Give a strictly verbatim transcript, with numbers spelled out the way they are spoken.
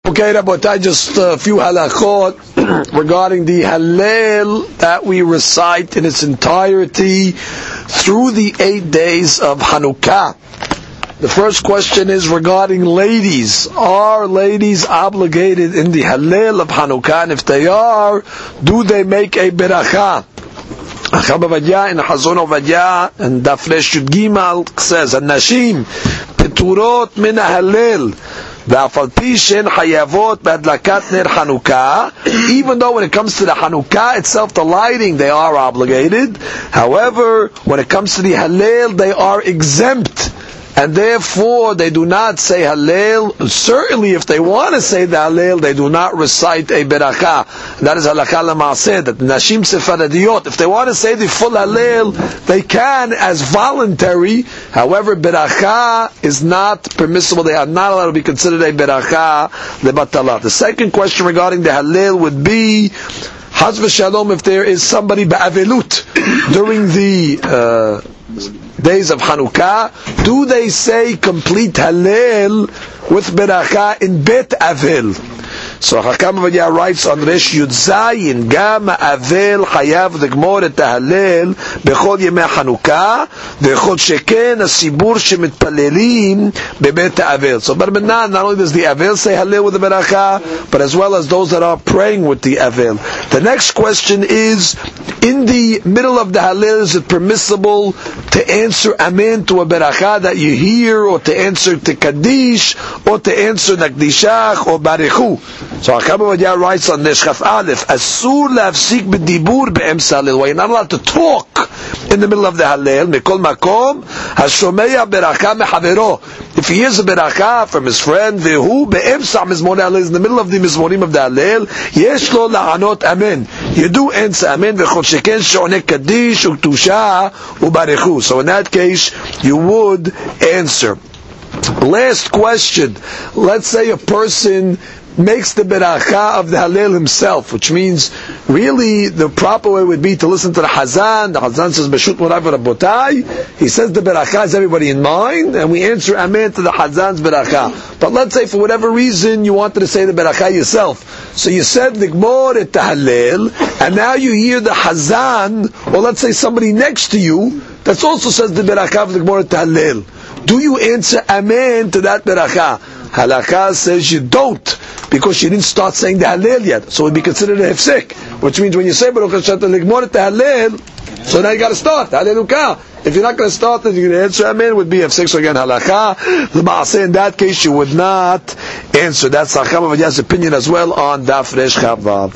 Okay, Rabotai, just a few halachot regarding the Hallel that we recite in its entirety through the eight days of Hanukkah. The first question is regarding ladies. Are ladies obligated in the Hallel of Hanukkah? And if they are, do they make a beracha? Achab Avadia in Hazon Avadia and Daf Resh Yud Gimal says, "Nashim peturot min Hallel." Even though when it comes to the Hanukkah itself, the lighting, they are obligated. However, when it comes to the Hallel, they are exempt. And therefore, they do not say Hallel. Certainly, if they want to say the Hallel, they do not recite a Beracha. That is Halakha L'Maaseh, that Nashim Sefaradiyot, if they want to say the full Hallel, they can as voluntary. However, Beracha is not permissible. They are not allowed to be considered a Beracha Lebatala. The second question regarding the Hallel would be, Haz v'Shalom, if there is somebody Ba'avelut during the uh, days of Hanukkah, do they say complete Hallel with Beracha in Bet Avel? So Hakam Avadia writes on Resh Yud Zayin, Gam Avel Hayav the Gemor et Hallel bechol Yemei Hanukkah vechol sheken asibur shemitpalelim bebet Avel. So Barmenan, not only does the Avel say Hallel with the Beracha, but as well as those that are praying with the Avel. The next question is, in the middle of the Hallel, is it permissible to answer Amen to a Beracha that you hear, or to answer to Kaddish, or to answer Nakdishach, or Barichu? So Hakam Avadia writes on this, Chaf Aleph, Asur lafsik b'dibur be'emsa Hallel. You're not allowed to talk in the middle of the Hallel. Mikol makom, hashomeya beracha mechavero. If he hears a beracha from his friend, vehu be'emsa mizmor Hallel, in the middle of the mizmorim of the Hallel, yesh lo la'anot amen. You do answer amen, v'chol sheken she'oneh kaddish u'ktusha u'barichu. So in that case, you would answer. Last question. Let's say a person makes the beracha of the Hallel himself, which means really the proper way would be to listen to the Hazan. The Hazan says Beshut Morav Rabotai. He says the beracha is everybody in mind, and we answer Amen to the Hazan's beracha. But let's say for whatever reason you wanted to say the beracha yourself, so you said the Gemor et Hallel, and now you hear the Hazan, or let's say somebody next to you that also says the beracha of the Gemor et Hallel. Do you answer Amen to that beracha? Halakha says you don't, because you didn't start saying the Hallel yet. So it would be considered a hefsek, which means when you say Baruch Hashem Ligmor et Hallel, so now you got to start Hallelujah. If you're not going to start it, you're going to answer Amen, would be hefsek. So again, Halakha, the Maaseh, in that case you would not answer. That's Hakam Avadia's opinion as well on Daf Resh Chavav.